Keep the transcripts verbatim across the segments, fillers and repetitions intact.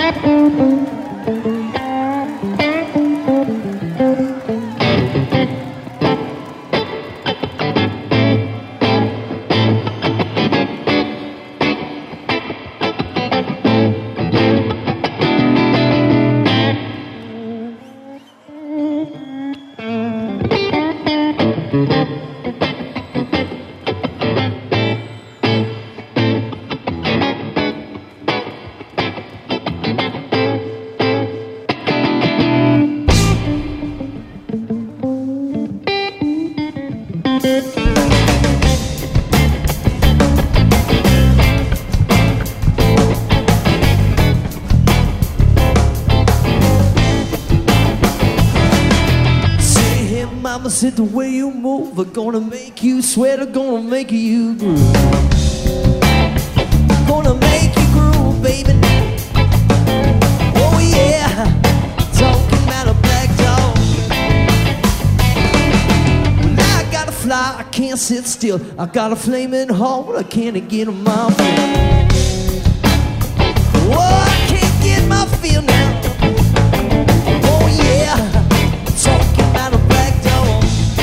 Mama said the way you move are gonna make you sweat, are gonna make you groove. Gonna make you groove, baby. Oh yeah, talking about a black dog. Well, I gotta fly, I can't sit still. I got a flaming heart, I can't get on my feet. Oh, I can't get my feel now. Oh yeah, talking about a black dog.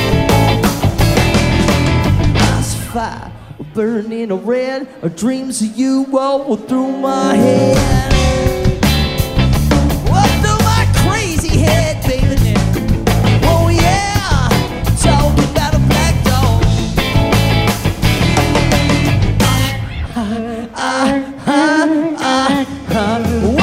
Eyes fire, burning a red. Dreams of you all through my head. All through my crazy head, baby. Oh yeah, talking about a black dog. Ah, ah, ah, ah, ah.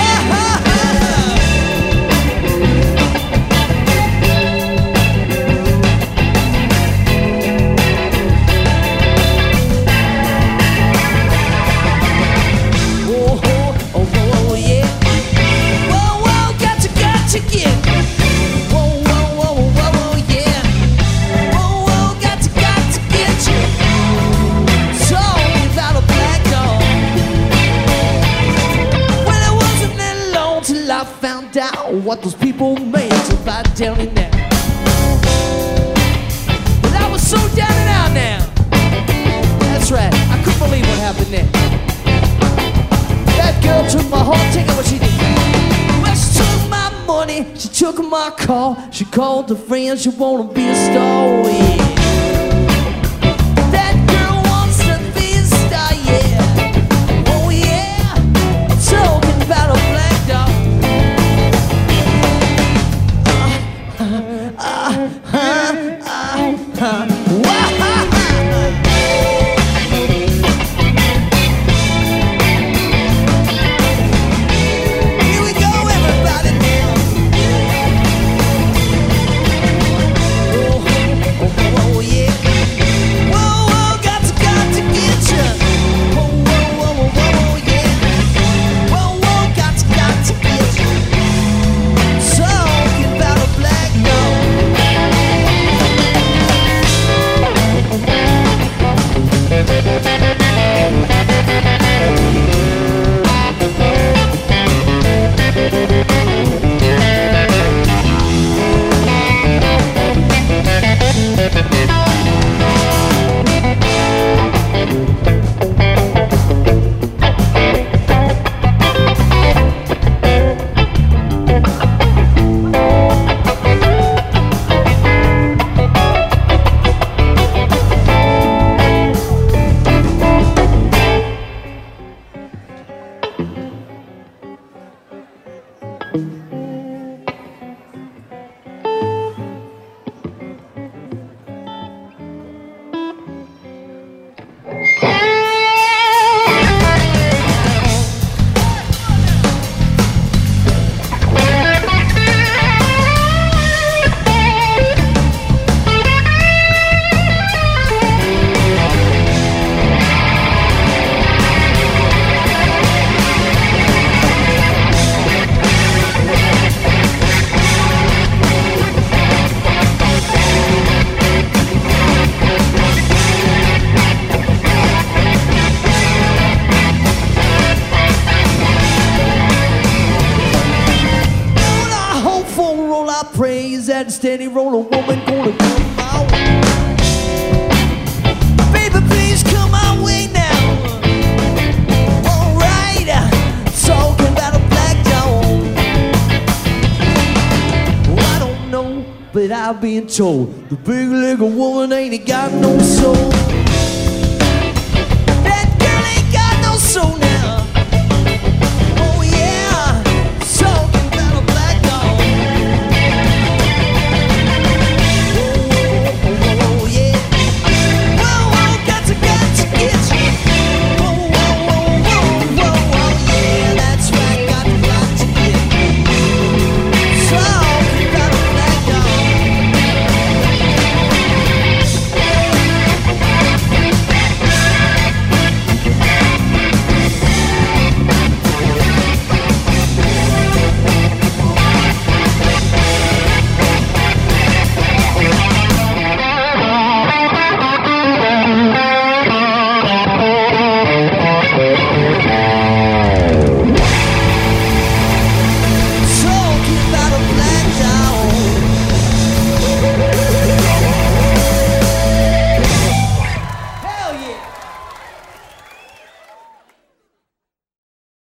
What those people made to lie down and out. But I was so down and out now. That's right, I couldn't believe what happened there. That girl took my heart, take it what she did. Well, she took my money, she took my car. She called her friends, she wanna be a star, yeah. That girl wants to be a star, yeah. Oh yeah, talking about a black dog. Steady roll, a woman gonna come my way. Baby, please come my way now. Alright, talking about a black dog. I've been told the big legged woman ain't got no soul.